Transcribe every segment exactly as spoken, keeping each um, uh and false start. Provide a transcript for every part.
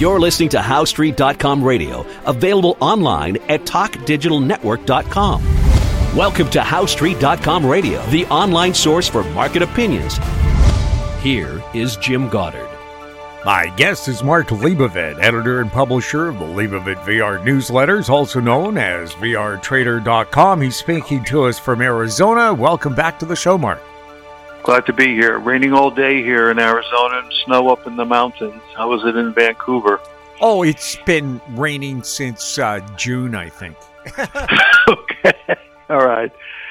You're listening to How Street dot com radio, available online at talk digital network dot com. Welcome to How Street dot com radio, the online source for market opinions. Here is Jim Goddard. My guest is Mark Leibovit, editor and publisher of the Leibovit V R newsletters, also known as V R Trader dot com. He's speaking to us from Arizona. Welcome back to the show, Mark. Glad to be here. Raining all day here in Arizona and snow up in the mountains. How was it in Vancouver? Oh, it's been raining since uh, June, I think. Okay. All right.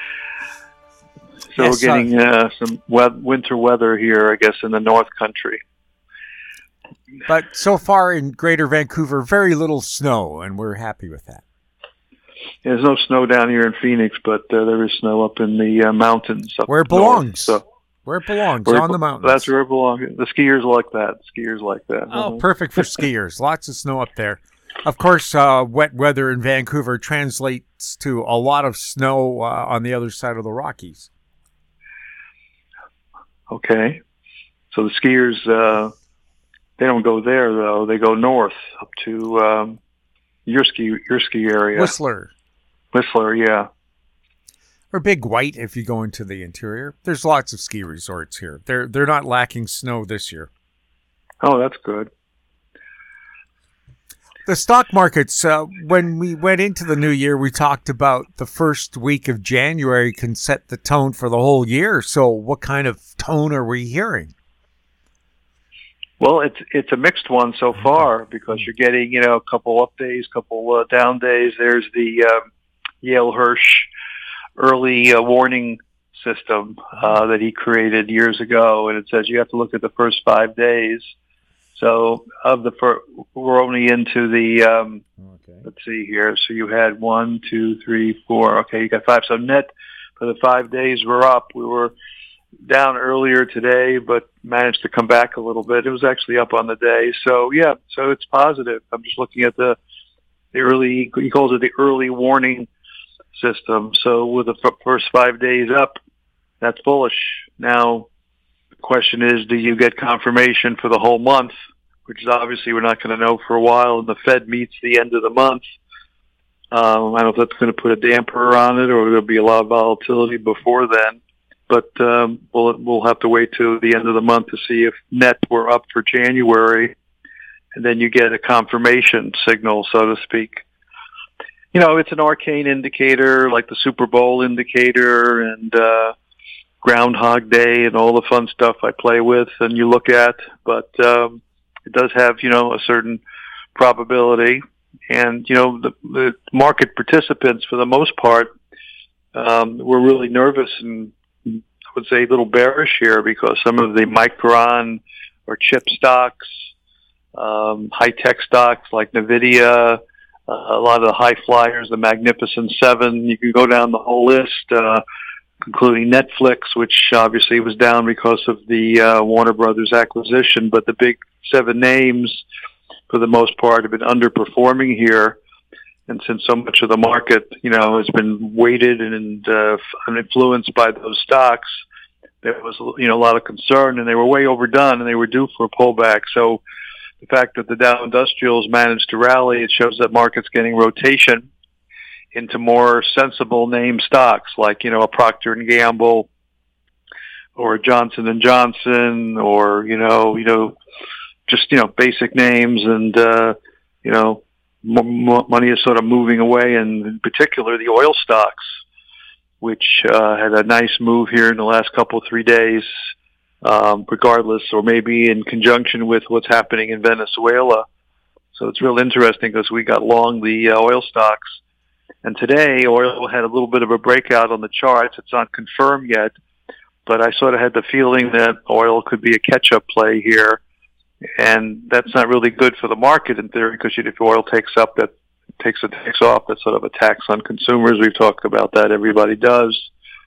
So yes, we're getting uh, some we- winter weather here, I guess, in the North Country. But so far in Greater Vancouver, very little snow, and we're happy with that. There's no snow down here in Phoenix, but uh, there is snow up in the uh, mountains. Up Where it north, belongs. so. Where it belongs, where on it, the mountains. That's where it belongs. The skiers like that. Skiers like that. Oh, perfect for skiers. Lots of snow up there. Of course, uh, wet weather in Vancouver translates to a lot of snow uh, on the other side of the Rockies. Okay. So the skiers, uh, they don't go there, though. They go north up to um, your ski your ski area. Whistler. Whistler, yeah. Or Big White if you go into the interior. There's lots of ski resorts here. They're they're not lacking snow this year. Oh, that's good. The stock markets, uh, when we went into the new year, we talked about the first week of January can set the tone for the whole year. So what kind of tone are we hearing? Well, it's it's a mixed one so far because you're getting, you know, a couple up days, couple uh, down days. There's the uh, Yale Hirsch early uh, warning system uh, that he created years ago, and it says you have to look at the first five days. So of the first, we're only into the, um, okay. Let's see here. So you had one, two, three, four. Okay, you got five. So net for the five days we're up. We were down earlier today, but managed to come back a little bit. It was actually up on the day. So yeah, so it's positive. I'm just looking at the, the early, he calls it the early warning system. So with the f- first five days up, that's bullish. Now, the question is, do you get confirmation for the whole month, which is obviously we're not going to know for a while, and the Fed meets the end of the month. Um, I don't know if that's going to put a damper on it or there'll be a lot of volatility before then. But um, we'll, we'll have to wait till the end of the month to see if net we're up for January, and then you get a confirmation signal, so to speak. You know, it's an arcane indicator like the Super Bowl indicator and uh, Groundhog Day and all the fun stuff I play with and you look at. But um, it does have, you know, a certain probability. And, you know, the, the market participants, for the most part, um, were really nervous and I would say a little bearish here because some of the Micron or chip stocks, um, high-tech stocks like NVIDIA, Uh, a lot of the high flyers, the Magnificent Seven, you can go down the whole list, uh, including Netflix, which obviously was down because of the uh, Warner Brothers acquisition. But the big seven names, for the most part, have been underperforming here. And since so much of the market, you know, has been weighted and uh, influenced by those stocks, there was, you know, a lot of concern, and they were way overdone, and they were due for a pullback. So the fact that the Dow Industrials managed to rally, it shows that market's getting rotation into more sensible name stocks like, you know, a Procter and Gamble or a Johnson and Johnson or, you know, you know, just, you know, basic names. And, uh, you know, m- m- money is sort of moving away, and in particular the oil stocks, which uh, had a nice move here in the last couple, three days. Um, regardless, or maybe in conjunction with what's happening in Venezuela. So it's real interesting because we got long the uh, oil stocks. And today, oil had a little bit of a breakout on the charts. It's not confirmed yet, but I sort of had the feeling that oil could be a catch-up play here. And that's not really good for the market in theory, because if oil takes up, that takes it takes off, that's sort of a tax on consumers. We've talked about that. Everybody does.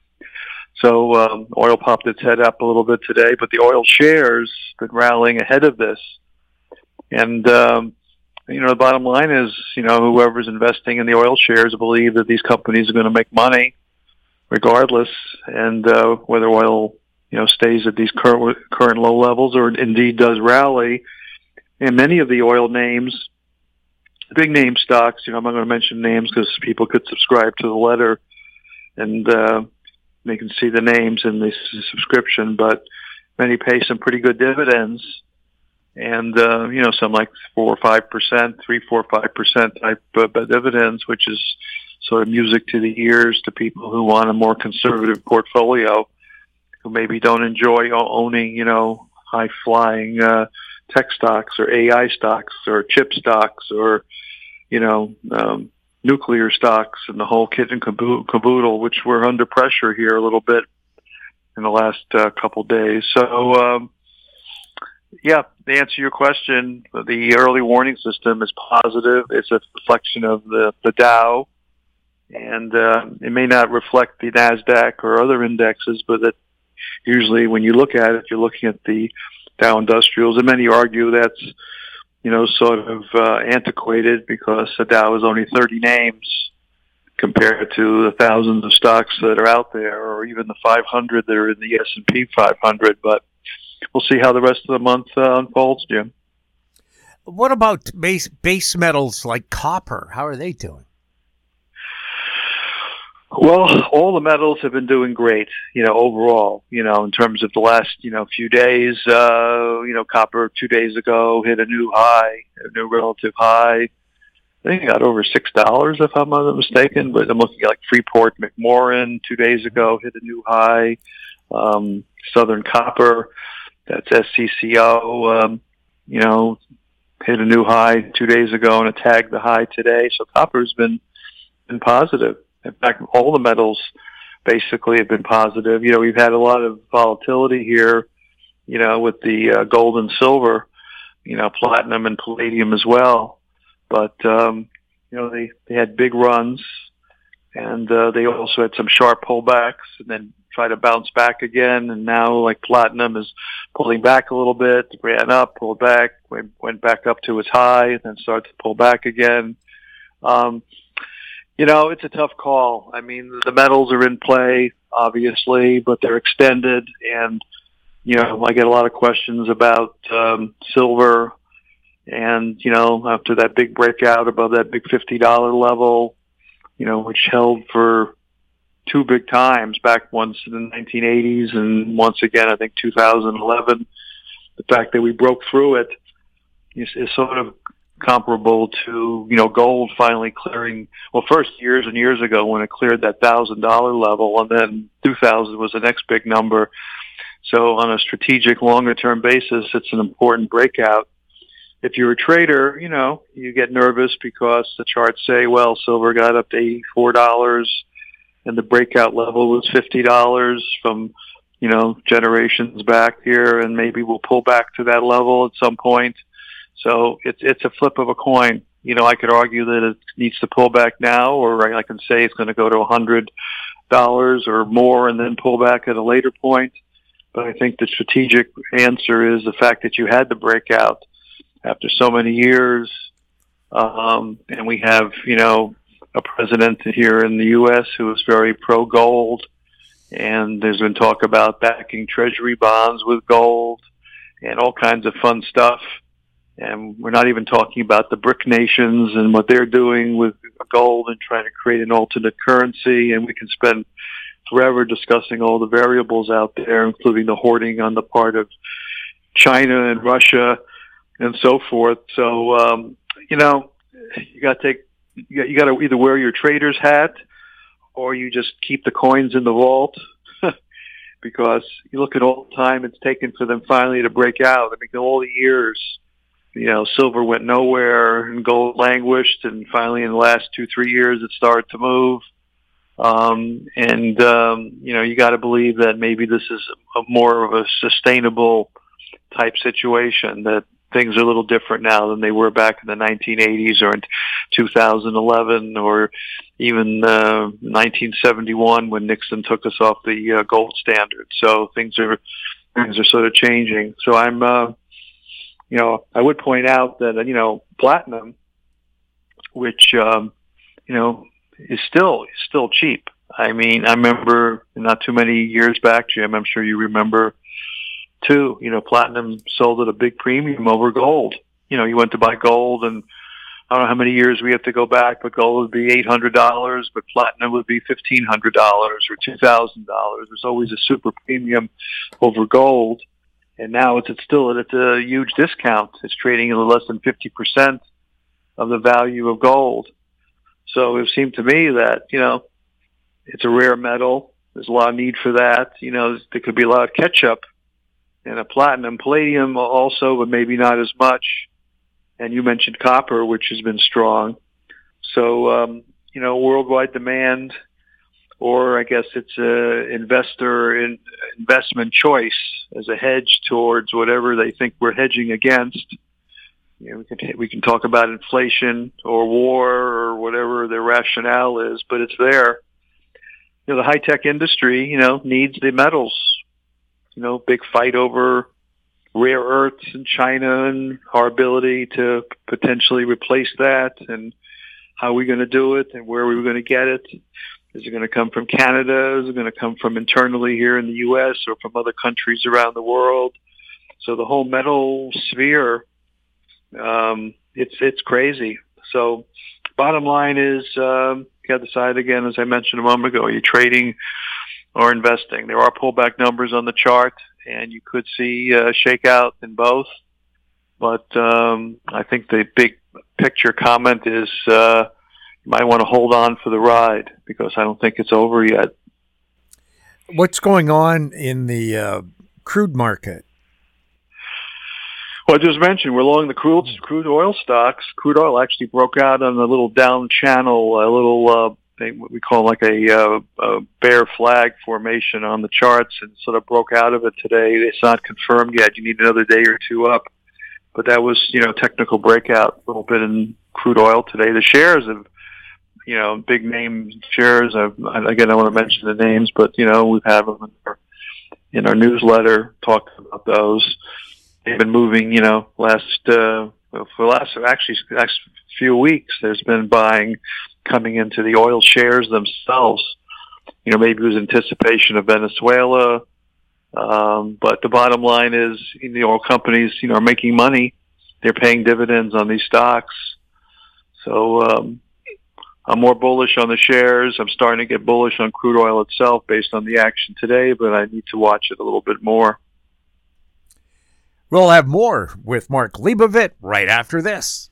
So um, oil popped its head up a little bit today, but the oil shares been rallying ahead of this. And, um, you know, the bottom line is, you know, whoever's investing in the oil shares believe that these companies are going to make money regardless. And uh, whether oil, you know, stays at these current, current low levels or indeed does rally, and many of the oil names, big name stocks, you know, I'm not going to mention names because people could subscribe to the letter and uh, they can see the names in the subscription, but many pay some pretty good dividends. And, uh, you know, some like four or five percent, three, four, five percent type of dividends, which is sort of music to the ears to people who want a more conservative portfolio, who maybe don't enjoy owning, you know, high flying uh, tech stocks or A I stocks or chip stocks or, you know, um, nuclear stocks and the whole kit and caboodle, which were under pressure here a little bit in the last uh, couple days. So, um, yeah, to answer your question, the early warning system is positive. It's a reflection of the, the Dow, and uh, it may not reflect the NASDAQ or other indexes, but that usually when you look at it, you're looking at the Dow Industrials, and many argue that's, you know, sort of uh, antiquated because the Dow is only thirty names compared to the thousands of stocks that are out there, or even the five hundred that are in the S and P five hundred, but we'll see how the rest of the month uh, unfolds, Jim. What about base base metals like copper? How are they doing? Well, all the metals have been doing great, you know, overall, you know, in terms of the last, you know, few days. Uh, you know, copper two days ago hit a new high, a new relative high. I think it got over six dollars, if I'm not mistaken, but I'm looking at like Freeport McMoran two days ago hit a new high. Um, Southern Copper, that's S C C O, um, you know, hit a new high two days ago and it tagged the high today. So copper's been been positive. In fact, all the metals basically have been positive. You know, we've had a lot of volatility here, you know, with the uh, gold and silver, you know, platinum and palladium as well. But, um, you know, they, they had big runs, and uh, they also had some sharp pullbacks and then try to bounce back again. And now, like, platinum is pulling back a little bit, ran up, pulled back, went, went back up to its high, and then started to pull back again. Um, you know, it's a tough call. I mean, the metals are in play, obviously, but they're extended. And, you know, I get a lot of questions about um, silver. And, you know, after that big breakout above that big fifty dollars level, you know, which held for two big times, back once in the nineteen eighties and once again, I think two thousand eleven, the fact that we broke through it is, is sort of comparable to, you know, gold finally clearing, well, first years and years ago when it cleared that one thousand dollars level, and then two thousand was the next big number. So on a strategic longer-term basis, it's an important breakout. If you're a trader, you know, you get nervous because the charts say, well, silver got up to eighty-four dollars and the breakout level was fifty dollars from, you know, generations back here, and maybe we'll pull back to that level at some point. So it's it's a flip of a coin. You know, I could argue that it needs to pull back now, or I can say it's going to go to one hundred dollars or more and then pull back at a later point. But I think the strategic answer is the fact that you had the breakout after so many years, um, and we have, you know, a president here in the U S who is very pro-gold, and there's been talk about backing treasury bonds with gold and all kinds of fun stuff. And we're not even talking about the BRIC nations and what they're doing with gold and trying to create an alternate currency, and we can spend forever discussing all the variables out there, including the hoarding on the part of China and Russia and so forth. So, um, you know, you got to take, you got to either wear your trader's hat or you just keep the coins in the vault because you look at all the time it's taken for them finally to break out. I mean, all the years, you know, silver went nowhere and gold languished, and finally in the last two, three years it started to move. Um, and, um, you know, you got to believe that maybe this is a more of a sustainable type situation, that things are a little different now than they were back in the nineteen eighties or in two thousand eleven or even uh, nineteen seventy-one when Nixon took us off the uh, gold standard. So things are things are sort of changing. So I'm, uh, you know, I would point out that, you know, platinum, which, um, you know, is still still cheap. I mean, I remember not too many years back, Jim, I'm sure you remember too, you know, platinum sold at a big premium over gold. you know, you went to buy gold, and I don't know how many years we have to go back, but gold would be eight hundred dollars, but platinum would be fifteen hundred dollars or two thousand dollars. There's always a super premium over gold. And now it's, it's still at a huge discount. It's trading at less than fifty percent of the value of gold. So it seemed to me that, you know, it's a rare metal. There's a lot of need for that. You know, there could be a lot of catch-up in a platinum. Palladium also, but maybe not as much. And you mentioned copper, which has been strong. So, um, you know, worldwide demand, or I guess it's a investor in investment choice as a hedge towards whatever they think we're hedging against. You know, we can we can talk about inflation or war or whatever their rationale is, but it's there. You know, the high tech industry, you know, needs the metals. You know, big fight over rare earths in China and our ability to potentially replace that, and how are we going to do it, and where are we going to get it. Is it going to come from Canada? Is it going to come from internally here in the U S or from other countries around the world? So the whole metal sphere, um, it's it's crazy. So bottom line is, um, you got to decide again, as I mentioned a moment ago, are you trading or investing? There are pullback numbers on the chart, and you could see a shakeout in both. But um, I think the big picture comment is, uh, might want to hold on for the ride, because I don't think it's over yet. What's going on in the uh, crude market? Well, I just mentioned we're along the crude crude oil stocks. Crude oil actually broke out on a little down channel, a little uh, thing, what we call like a, uh, a bear flag formation on the charts, and sort of broke out of it today. It's not confirmed yet. You need another day or two up. But that was, you know, technical breakout a little bit in crude oil today. The shares have, you know, big name shares. I've, again, I want to mention the names, but, you know, we've had them in our, in our newsletter, talked about those. They've been moving, you know, last, uh, for the last, actually, last few weeks, there's been buying coming into the oil shares themselves. You know, maybe it was anticipation of Venezuela. Um, but the bottom line is, the oil companies, you know, are making money. They're paying dividends on these stocks. So, um, I'm more bullish on the shares. I'm starting to get bullish on crude oil itself based on the action today, but I need to watch it a little bit more. We'll have more with Mark Leibovit right after this.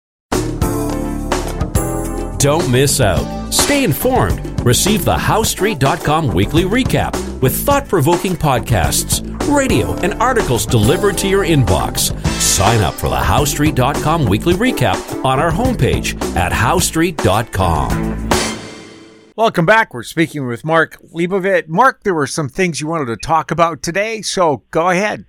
Don't miss out. Stay informed. Receive the House Street dot com weekly recap with thought-provoking podcasts, radio, and articles delivered to your inbox. Sign up for the House Street dot com weekly recap on our homepage at House Street dot com. Welcome back. We're speaking with Mark Leibovit. Mark, there were some things you wanted to talk about today, so go ahead.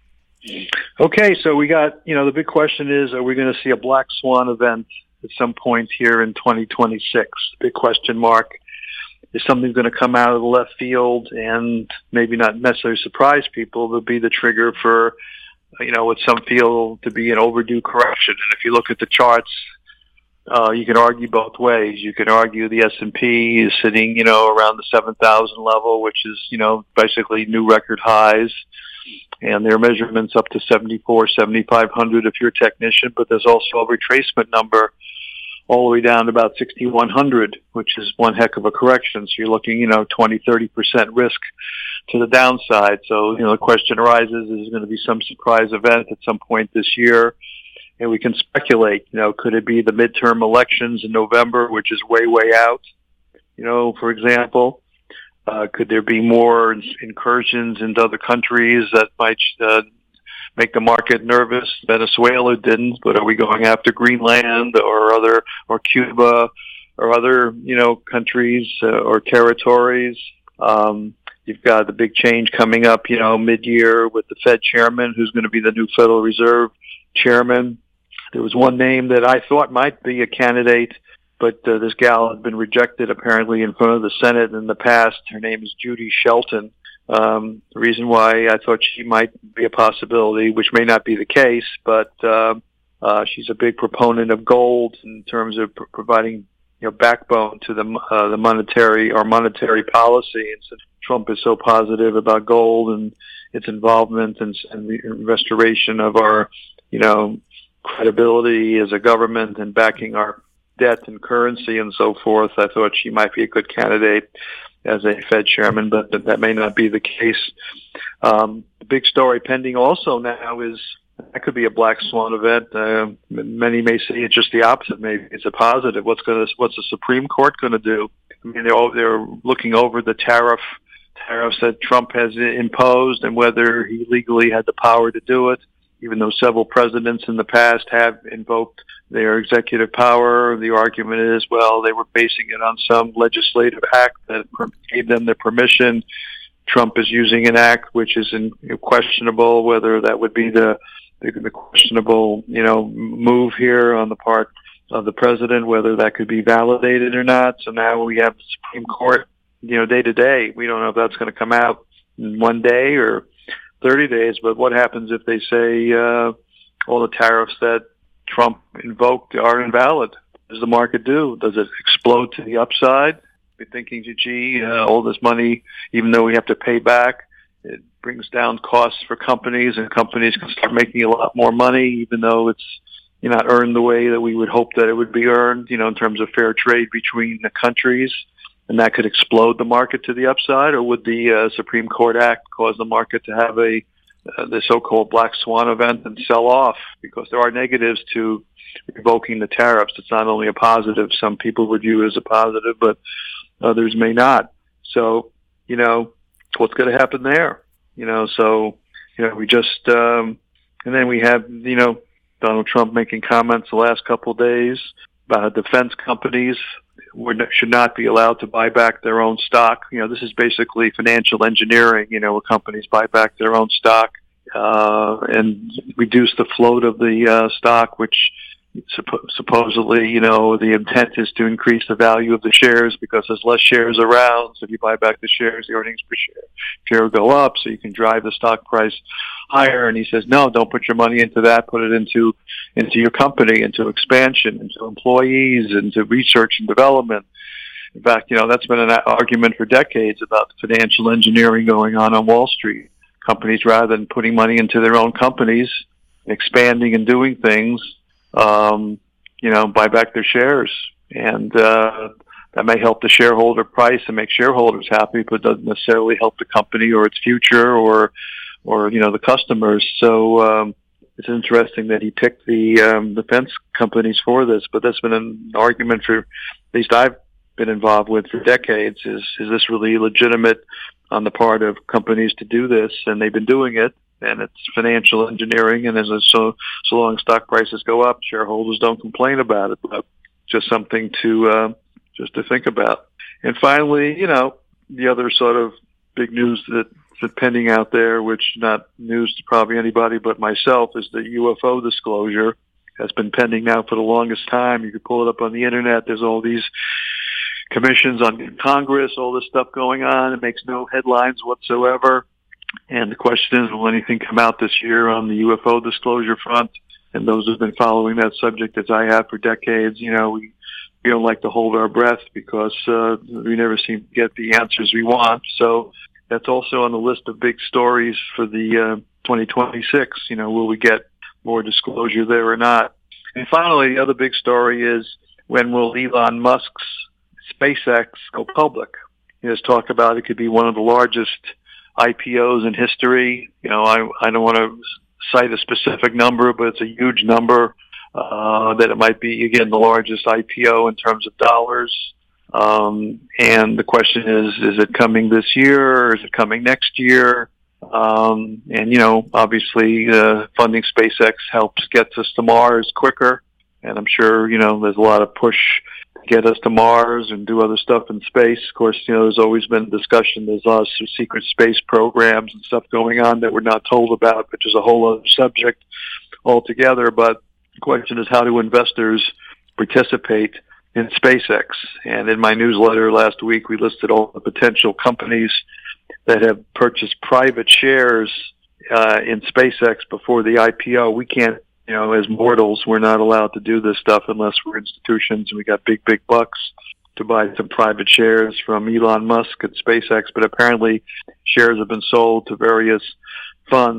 Okay, so we got, you know, the big question is, are we going to see a black swan event at some point here in twenty twenty-six? Big question mark. Is something going to come out of the left field and maybe not necessarily surprise people, but be the trigger for, you know, what some feel to be an overdue correction? And if you look at the charts, uh, you can argue both ways. You can argue the S and P is sitting, you know, around the seven thousand level, which is, you know, basically new record highs. And there are measurements up to seventy-four, seventy-five hundred if you're a technician, but there's also a retracement number all the way down to about sixty-one hundred, which is one heck of a correction. So you're looking, you know, twenty, thirty percent risk to the downside. So, you know, the question arises, is there going to be some surprise event at some point this year? And we can speculate, you know, could it be the midterm elections in November, which is way, way out? You know, for example, uh, could there be more incursions into other countries that might uh, make the market nervous? Venezuela didn't, but are we going after Greenland or other, or Cuba or other, you know, countries uh, or territories? Um, you've got the big change coming up, you know, mid-year with the Fed chairman, who's going to be the new Federal Reserve chairman. There was one name that I thought might be a candidate, but uh, this gal had been rejected apparently in front of the Senate in the past. Her name is Judy Shelton. Um, the reason why I thought she might be a possibility, which may not be the case, but uh, uh, she's a big proponent of gold in terms of pr- providing, you know, backbone to the uh, the monetary or monetary policy. And since Trump is so positive about gold and its involvement and, and the restoration of our, you know, credibility as a government and backing our debt and currency and so forth, I thought she might be a good candidate as a Fed chairman, but that may not be the case. Um, the big story pending also now is that could be a black swan event. Uh, many may say it's just the opposite. Maybe it's a positive. What's going to, what's the Supreme Court going to do? I mean, they're, they're looking over the tariff tariffs that Trump has imposed and whether he legally had the power to do it, even though several presidents in the past have invoked their executive power. The argument is, well, they were basing it on some legislative act that gave them the permission. Trump is using an act which is in, you know, questionable, whether that would be the, the, the questionable, you know, move here on the part of the president, whether that could be validated or not. So now we have the Supreme Court, you know, day to day. We don't know if that's going to come out in one day or thirty days, but what happens if they say uh, all the tariffs that Trump invoked are invalid? What does the market do? Does it explode to the upside? Be thinking, gee, uh, all this money, even though we have to pay back, it brings down costs for companies, and companies can start making a lot more money, even though it's you know, not earned the way that we would hope that it would be earned, you know, in terms of fair trade between the countries, and that could explode the market to the upside? Or would the uh, Supreme Court Act cause the market to have a uh, the so-called black swan event and sell off? Because there are negatives to revoking the tariffs. It's not only a positive. Some people would view it as a positive, but others may not. So, you know, what's going to happen there? You know, so, you know, we just, um, and then we have, you know, Donald Trump making comments the last couple of days about defense companies should not be allowed to buy back their own stock. You know, this is basically financial engineering, you know, where companies buy back their own stock uh, and reduce the float of the uh, stock, which Supp- supposedly, you know, the intent is to increase the value of the shares because there's less shares around. So if you buy back the shares, the earnings per share, share will go up, so you can drive the stock price higher. And he says, no, don't put your money into that. Put it into into your company, into expansion, into employees, into research and development. In fact, you know, that's been an argument for decades about financial engineering going on on Wall Street. Companies, rather than putting money into their own companies, expanding and doing things, Um, you know, buy back their shares, and uh, that may help the shareholder price and make shareholders happy, but doesn't necessarily help the company or its future or, or you know, the customers. So um, it's interesting that he picked the um, defense companies for this, but that's been an argument for, at least I've been involved with for decades. Is is this really legitimate on the part of companies to do this? And they've been doing it. And it's financial engineering, and as a, so so long stock prices go up, shareholders don't complain about it. But just something to uh, just to think about. And finally, you know, the other sort of big news that, that's pending out there, which not news to probably anybody but myself, is the U F O disclosure. Has been pending now for the longest time. You can pull it up on the internet. There's all these commissions on Congress, all this stuff going on. It makes no headlines whatsoever. And the question is, will anything come out this year on the U F O disclosure front? And those who've been following that subject, as I have for decades, you know, we, we don't like to hold our breath because uh, we never seem to get the answers we want. So that's also on the list of big stories for the uh, twenty twenty-six. You know, will we get more disclosure there or not? And finally, the other big story is, when will Elon Musk's SpaceX go public? He has talked about it could be one of the largest I P Os in history. You know, I I don't want to cite a specific number, but it's a huge number, uh, that it might be, again, the largest I P O in terms of dollars. Um, and the question is, is it coming this year or is it coming next year? Um, and, you know, obviously, uh, funding SpaceX helps get us to Mars quicker. And I'm sure, you know, there's a lot of push get us to Mars and do other stuff in space. Of course, you know, there's always been discussion. There's a lot of secret space programs and stuff going on that we're not told about, which is a whole other subject altogether. But the question is, how do investors participate in SpaceX? And in my newsletter last week, we listed all the potential companies that have purchased private shares uh, in SpaceX before the I P O. We can't, you know, as mortals, we're not allowed to do this stuff unless we're institutions and we got big, big bucks to buy some private shares from Elon Musk at SpaceX. But apparently shares have been sold to various funds,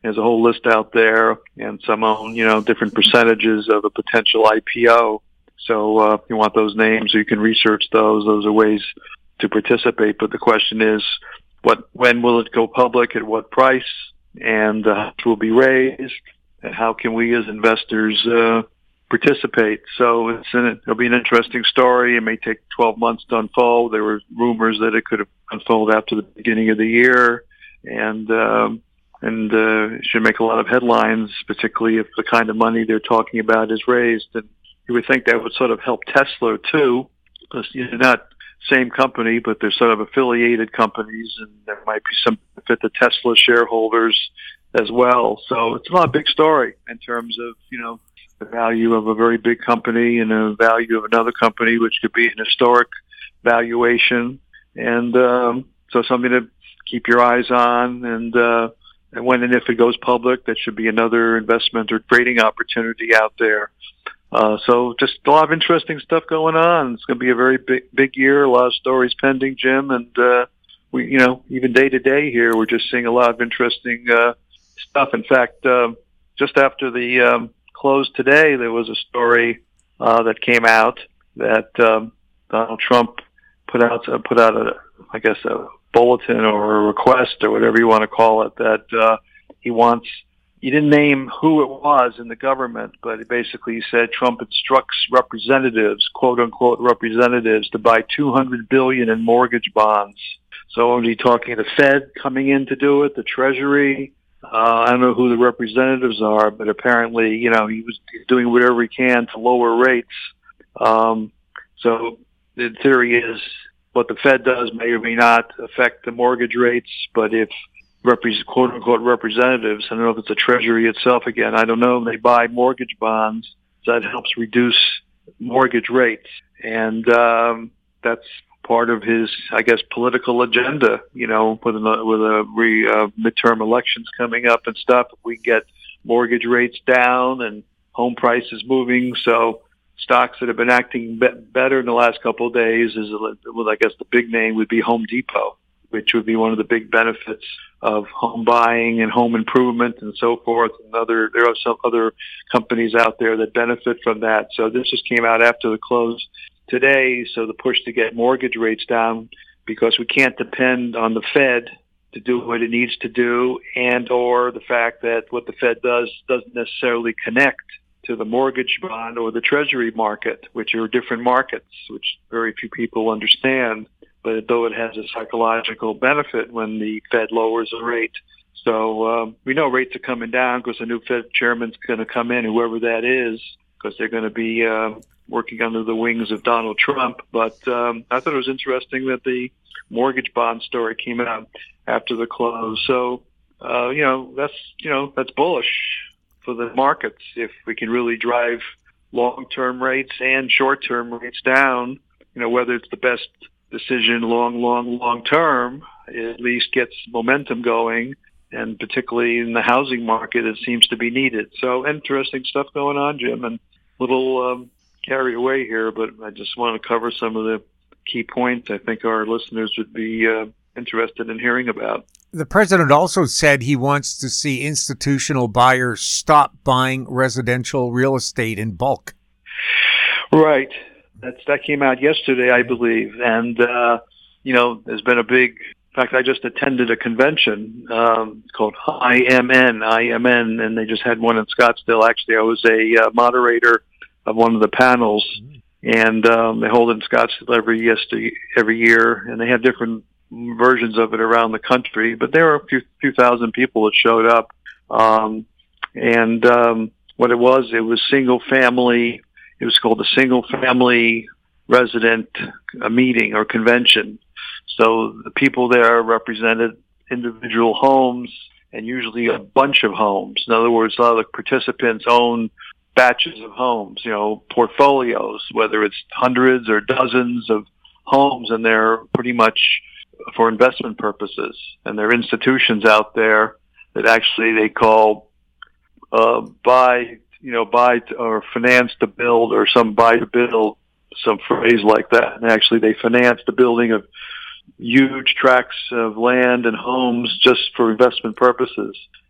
There's a whole list out there, and some own, you know, different percentages of a potential I P O. So uh, if you want those names, you can research those. Those are ways to participate. But the question is, what, when will it go public, at what price, and uh, how much will be raised, and how can we as investors uh, participate? So it's in it. It'll be an interesting story. It may take twelve months to unfold. There were rumors that it could have unfolded after the beginning of the year, and um, and uh, it should make a lot of headlines, particularly if the kind of money they're talking about is raised. And you would think that would sort of help Tesla too, because you're not same company, but they're sort of affiliated companies, and there might be some benefit to Tesla shareholders as well. So it's not a big story in terms of, you know, the value of a very big company and the value of another company, which could be an historic valuation. And um, so something to keep your eyes on. And, uh, and when and if it goes public, that should be another investment or trading opportunity out there. Uh, so just a lot of interesting stuff going on. It's going to be a very big, big year. A lot of stories pending, Jim. And, uh, we, you know, even day to day here, we're just seeing a lot of interesting, uh, stuff. In fact, um, just after the, um, close today, there was a story, uh, that came out that, um, Donald Trump put out, uh, put out a, I guess, a bulletin or a request or whatever you want to call it, that, uh, he wants, he didn't name who it was in the government, but it basically said Trump instructs representatives, quote unquote representatives, to buy two hundred billion dollars in mortgage bonds. So are you talking the Fed coming in to do it, the Treasury? Uh, I don't know who the representatives are, but apparently, you know, he was doing whatever he can to lower rates. Um, so the theory is what the Fed does may or may not affect the mortgage rates, but if Repre- quote unquote representatives, I don't know if it's the Treasury itself again, I don't know, they buy mortgage bonds, that helps reduce mortgage rates. And um, that's part of his, I guess, political agenda, you know, with a, with a re, uh, midterm elections coming up and stuff. If we get mortgage rates down and home prices moving, so stocks that have been acting be- better in the last couple of days is, well, I guess the big name would be Home Depot, which would be one of the big benefits of home buying and home improvement and so forth. And other, there are some other companies out there that benefit from that. So this just came out after the close today. So the push to get mortgage rates down, because we can't depend on the Fed to do what it needs to do, and or the fact that what the Fed does doesn't necessarily connect to the mortgage bond or the Treasury market, which are different markets, which very few people understand. But though it has a psychological benefit when the Fed lowers the rate. So um, we know rates are coming down because the new Fed chairman's going to come in, whoever that is, because they're going to be uh, working under the wings of Donald Trump. But um, I thought it was interesting that the mortgage bond story came out after the close. So, uh, you know, that's, you know, that's bullish for the markets if we can really drive long-term rates and short-term rates down, you know, whether it's the best decision long, long, long term, it at least gets momentum going, and particularly in the housing market, it seems to be needed. So interesting stuff going on, Jim, and a little um, carried away here, but I just want to cover some of the key points I think our listeners would be uh, interested in hearing about. The president also said he wants to see institutional buyers stop buying residential real estate in bulk. Right. That's, that came out yesterday, I believe. And, uh, you know, there's been a big, in fact, I just attended a convention um, called I M N, I M N, and they just had one in Scottsdale. Actually, I was a uh, moderator of one of the panels, and um, they hold it in Scottsdale every, yesterday, every year, and they have different versions of it around the country. But there were a few, few thousand people that showed up. Um, and um, what it was, it was single family. It was called the Single Family Resident uh, Meeting or Convention. So the people there represented individual homes and usually a bunch of homes. In other words, a lot of the participants own batches of homes, you know, portfolios, whether it's hundreds or dozens of homes, and they're pretty much for investment purposes. And there are institutions out there that actually they call uh, buy you know, buy to, or finance to build, or some buy to build, some phrase like that. And actually they finance the building of huge tracts of land and homes just for investment purposes.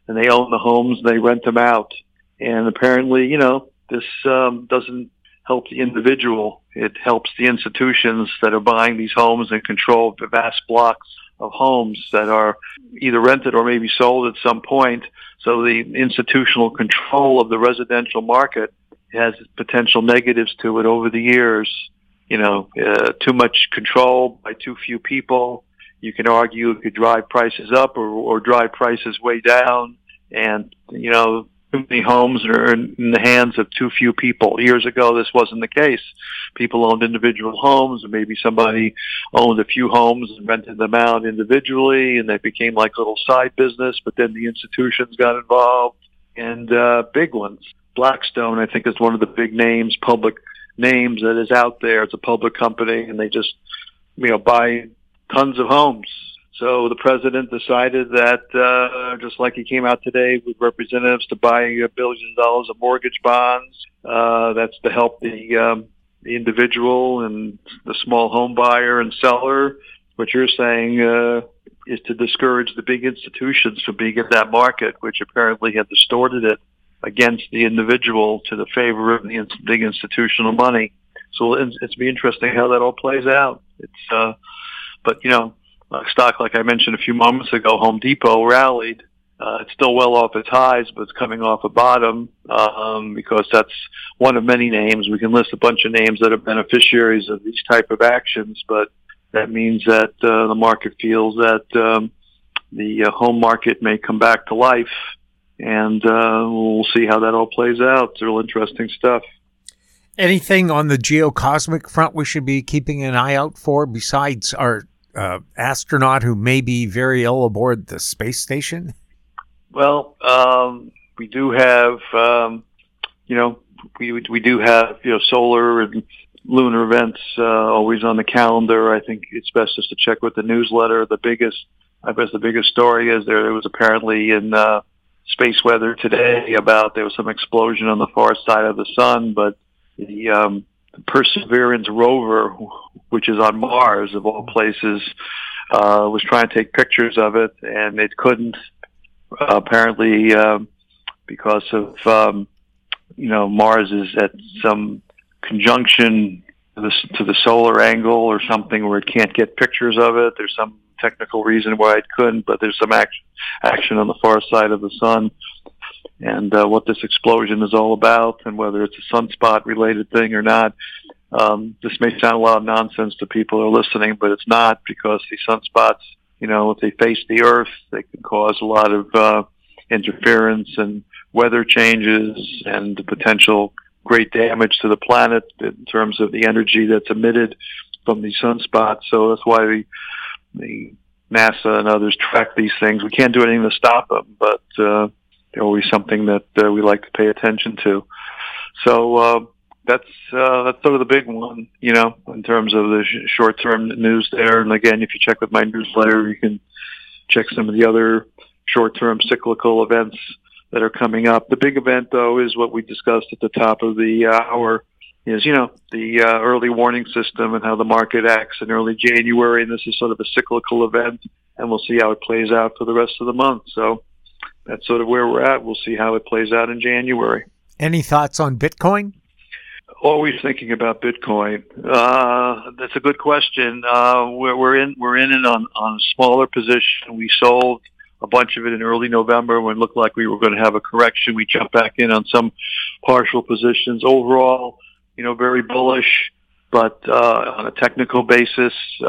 and they own the homes and they rent them out. And apparently, you know, this um, doesn't help the individual. It helps the institutions that are buying these homes and control the vast blocks of homes that are either rented or maybe sold at some point. So the institutional control of the residential market has potential negatives to it over the years. You know, uh, too much control by too few people. You can argue it could drive prices up or, or drive prices way down. And, you know, too many homes are in the hands of too few people. Years ago, this wasn't the case. People owned individual homes, or maybe somebody owned a few homes and rented them out individually, and they became like a little side business, but then the institutions got involved, and uh, big ones. Blackstone, I think, is one of the big names, public names that is out there. It's a public company, and they just, you know, buy tons of homes. So the president decided that, uh, just like he came out today with representatives to buy a billion dollars of mortgage bonds, uh, that's to help the, um, the individual and the small home buyer and seller. What you're saying, uh, is to discourage the big institutions from being in that market, which apparently have distorted it against the individual to the favor of the big institutional money. So it's, it's be interesting how that all plays out. It's, uh, but you know, uh, stock, like I mentioned a few moments ago, Home Depot rallied. Uh, it's still well off its highs, but it's coming off a bottom, um, because that's one of many names. We can list a bunch of names that are beneficiaries of these type of actions, but that means that, uh, the market feels that, um, the uh, home market may come back to life. And uh, we'll see how that all plays out. It's real interesting stuff. Anything on the geocosmic front we should be keeping an eye out for besides our uh, astronaut who may be very ill aboard the space station? Well, um, we do have, um, you know, we we do have, you know, solar and lunar events uh, always on the calendar. I think it's best just to check with the newsletter. The biggest, I guess, the biggest story is there, there was apparently in uh, space weather today about there was some explosion on the far side of the sun, but the um, Perseverance rover, which is on Mars of all places, uh, was trying to take pictures of it, and it couldn't, uh, apparently, um, because of, um, you know, Mars is at some conjunction to the, to the solar angle or something where it can't get pictures of it. There's some technical reason why it couldn't, but there's some action action on the far side of the sun, and uh, what this explosion is all about, and whether it's a sunspot related thing or not. Um, this may sound a lot of nonsense to people who are listening, but it's not, because the sunspots, you know, if they face the Earth, they can cause a lot of uh, interference and weather changes and potential great damage to the planet in terms of the energy that's emitted from these sunspots. So that's why we the NASA and others track these things. We can't do anything to stop them, but uh, they're always something that uh, we like to pay attention to. So uh, that's uh, that's sort of the big one, you know, in terms of the sh- short-term news there. And again, if you check with my newsletter, you can check some of the other short-term cyclical events that are coming up. The big event, though, is what we discussed at the top of the hour, is, you know, the uh, early warning system and how the market acts in early January. And this is sort of a cyclical event, and we'll see how it plays out for the rest of the month. So that's sort of where we're at. We'll see how it plays out in January. Any thoughts on Bitcoin? Always thinking about Bitcoin. Uh, that's a good question. Uh, we're, we're in, we're in it on, on a smaller position. We sold a bunch of it in early November when it looked like we were going to have a correction. We jumped back in on some partial positions. Overall, you know, very bullish, but uh, on a technical basis,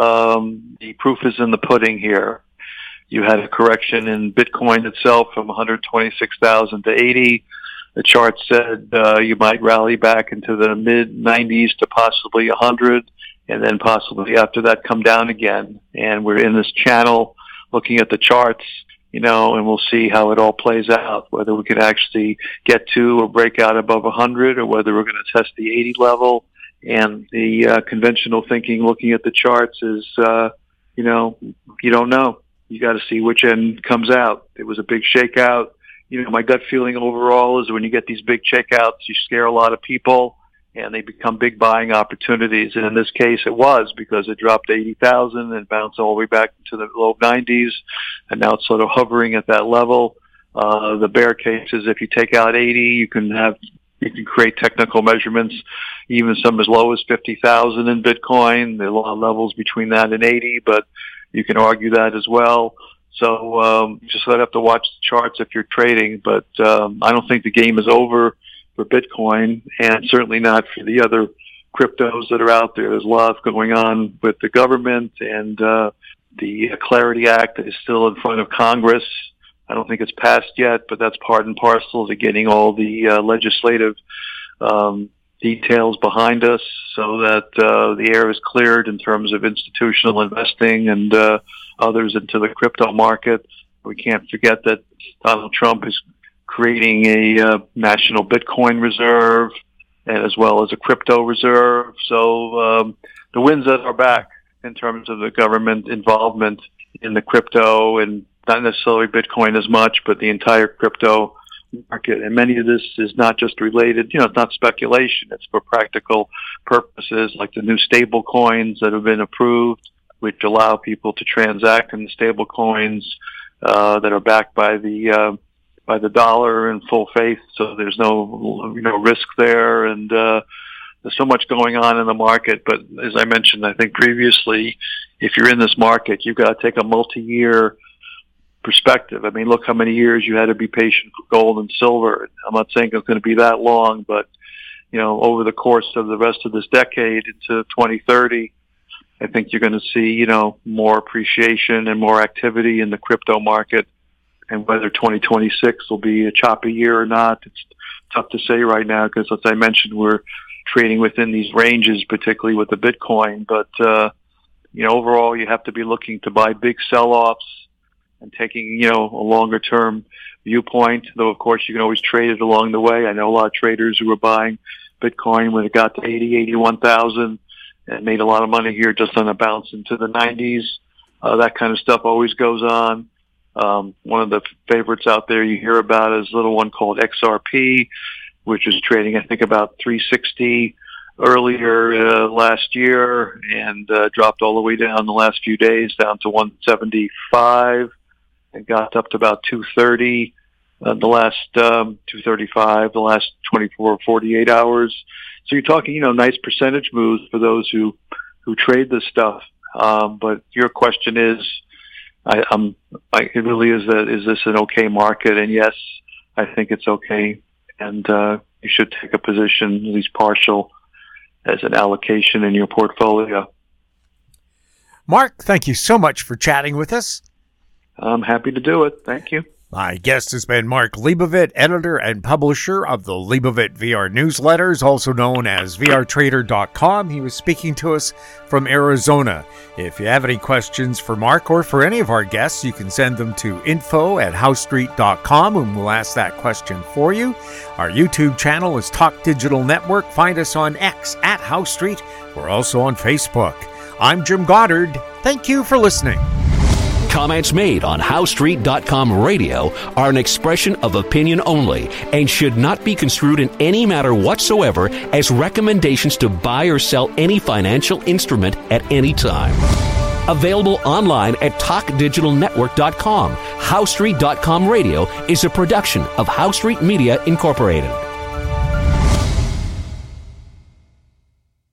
um, the proof is in the pudding here. You had a correction in Bitcoin itself from one hundred twenty-six thousand to eighty. The chart said uh, you might rally back into the mid nineties to possibly one hundred, and then possibly after that come down again. And we're in this channel looking at the charts, you know, and we'll see how it all plays out, whether we can actually get to or break out above one hundred, or whether we're going to test the eighty level. And the uh, conventional thinking looking at the charts is, uh, you know, you don't know. You got to see which end comes out. It was a big shakeout. You know, my gut feeling overall is when you get these big checkouts, you scare a lot of people, and they become big buying opportunities. And in this case, it was, because it dropped eighty thousand and bounced all the way back to the low nineties, and now it's sort of hovering at that level. Uh, the bear case is if you take out eighty, you can have you can create technical measurements, even some as low as fifty thousand in Bitcoin. There are a lot of levels between that and eighty, but you can argue that as well. So um, you just have to watch the charts if you're trading. But um, I don't think the game is over for Bitcoin, and certainly not for the other cryptos that are out there. There's a lot going on with the government, and uh, the Clarity Act is still in front of Congress. I don't think it's passed yet, but that's part and parcel to getting all the uh, legislative um, details behind us so that uh, the air is cleared in terms of institutional investing and uh, others into the crypto market. We can't forget that Donald Trump is creating a uh, national Bitcoin reserve and as well as a crypto reserve. So um, the winds at our back in terms of the government involvement in the crypto, and not necessarily Bitcoin as much, but the entire crypto market. And many of this is not just related, you know, it's not speculation. It's for practical purposes, like the new stable coins that have been approved, which allow people to transact in the stable coins uh, that are backed by the uh, by the dollar in full faith. So there's no you know risk there, and uh, there's so much going on in the market. But as I mentioned, I think previously, if you're in this market, you've got to take a multi-year perspective. I mean, look how many years you had to be patient for gold and silver. I'm not saying it's going to be that long, but you know, over the course of the rest of this decade into twenty thirty, I think you're going to see, you know, more appreciation and more activity in the crypto market. And whether twenty twenty-six will be a choppy year or not, it's tough to say right now because, as I mentioned, we're trading within these ranges, particularly with the Bitcoin. But, uh, you know, overall, you have to be looking to buy big sell-offs and taking, you know, a longer-term viewpoint, though, of course, you can always trade it along the way. I know a lot of traders who were buying Bitcoin when it got to eighty, eighty-one thousand and made a lot of money here just on a bounce into the nineties. Uh, that kind of stuff always goes on. Um, one of the favorites out there you hear about is a little one called X R P, which is trading, I think, about three sixty earlier uh, last year and uh, dropped all the way down the last few days down to one seventy-five and got up to about two thirty uh, the last um, two thirty-five the last twenty-four, forty-eight hours. So you're talking, you know, nice percentage moves for those who, who trade this stuff. Um, but your question is, I, um, I, it really is that, is this an okay market? And yes, I think it's okay. And, uh, you should take a position, at least partial, as an allocation in your portfolio. Mark, thank you so much for chatting with us. I'm happy to do it. Thank you. My guest has been Mark Leibovit, editor and publisher of the Leibovit V R newsletters, also known as V R Trader dot com. He was speaking to us from Arizona. If you have any questions for Mark or for any of our guests, you can send them to info at house street dot com and we'll ask that question for you. Our YouTube channel is Talk Digital Network. Find us on X at House Street. We're also on Facebook. I'm Jim Goddard. Thank you for listening. Comments made on house street dot com radio are an expression of opinion only and should not be construed in any matter whatsoever as recommendations to buy or sell any financial instrument at any time. Available online at talk digital network dot com. house street dot com radio is a production of House Street Media Incorporated.